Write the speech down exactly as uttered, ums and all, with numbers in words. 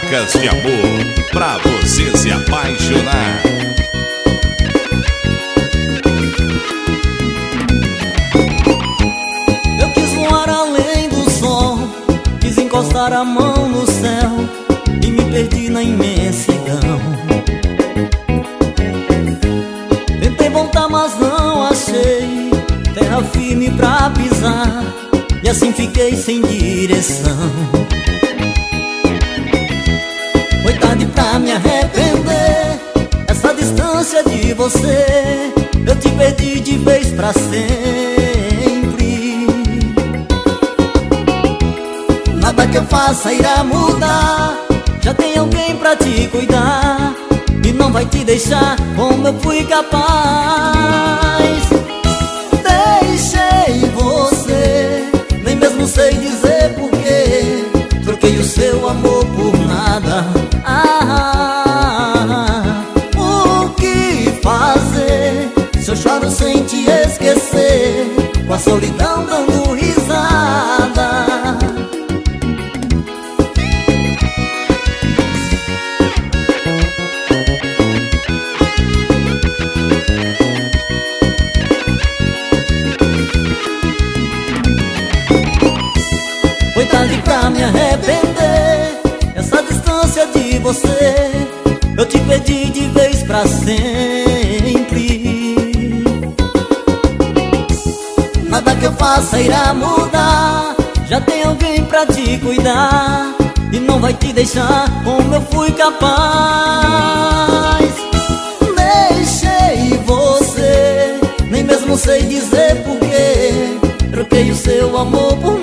Marcas de amor, pra você se apaixonar. Eu quis voar além do sol, quis encostar a mão no céu e me perdi na imensidão. Tentei voltar, mas não achei terra firme pra pisar, e assim fiquei sem direção. Foi tarde pra me arrepender, essa distância de você eu te perdi de vez pra sempre. Nada que eu faça irá mudar, já tem alguém pra te cuidar e não vai te deixar como eu fui capaz. Deixei você, nem mesmo sei dizer porquê, troquei o seu amor por nada. Ah, o que fazer se eu choro sem te esquecer, com a solidão dando risada? Foi tarde pra me arrepender, essa distância de você eu te perdi de vez pra sempre. Nada que eu faça irá mudar, já tem alguém pra te cuidar e não vai te deixar como eu fui capaz. Deixei você, nem mesmo sei dizer porquê, troquei o seu amor por